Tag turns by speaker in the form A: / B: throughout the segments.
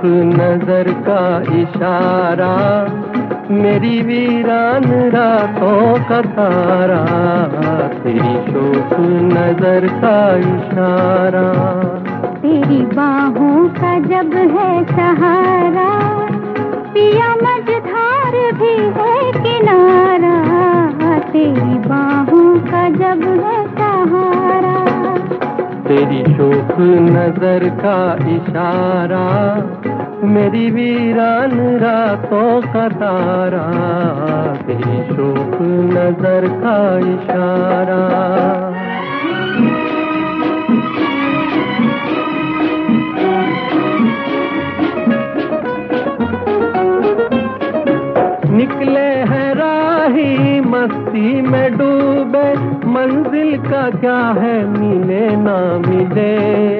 A: नजर का इशारा, मेरी वीरान रातों का तारा, तेरी शोक नजर का इशारा।
B: तेरी बाहों का जब है सहारा, पिया मझधार भी है किनारा, तेरी बाहों का जब है सहारा।
A: तेरी शोक नजर का इशारा, मेरी वीरान रातों का तारा, तेरी शोक नजर का इशारा। निकले हैं राही मस्ती में डूबे, मंजिल का क्या है मिले ना मिले।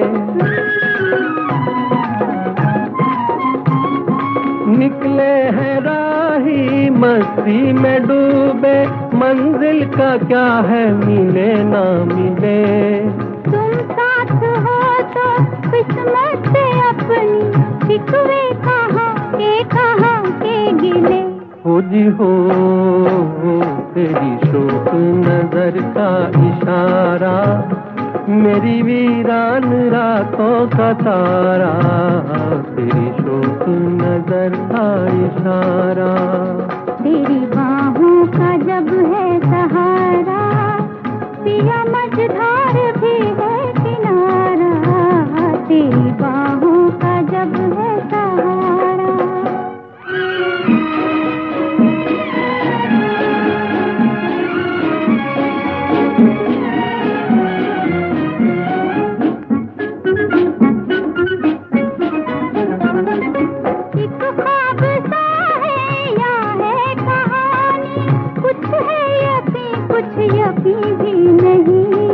A: निकले हैं राही मस्ती में डूबे, मंजिल का क्या है मिले ना मिले।
B: तुम साथ हो तो किस्मत से अपनी, शिकवे कहाँ के गिले।
A: हो जी हो, तेरी शोक नजर का इशारा, मेरी वीरान रातों का तारा, तेरी शोक नजर का इशारा।
B: तेरी बाहों का जब है सहारा, पिया मझधार भी है किनारा, तेरी बाहों का जब है सहारा। कुछ यकीन भी नहीं,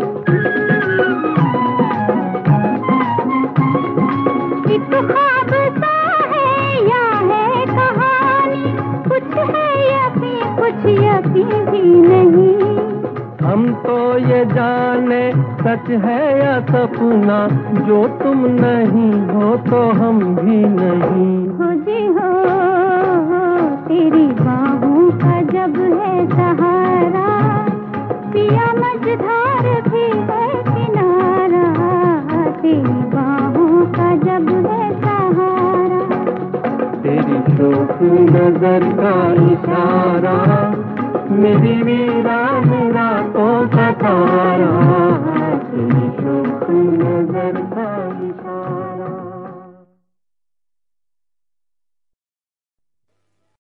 B: एक ख्वाब सा है या है कहानी, कुछ है यकीन कुछ यकीन भी नहीं।
A: हम तो ये जाने सच है या सपना, जो तुम नहीं हो तो हम भी नहीं।
B: हो जी हो, तेरी बाहों का जब है सहारा, पिया मझधार भी है किनारा, तेरी बाहों का जब है सहारा।
A: तेरी शोक नजर का इशारा, मेरी वीरान रातों का तारा, तेरी शोक नजर का इशारा।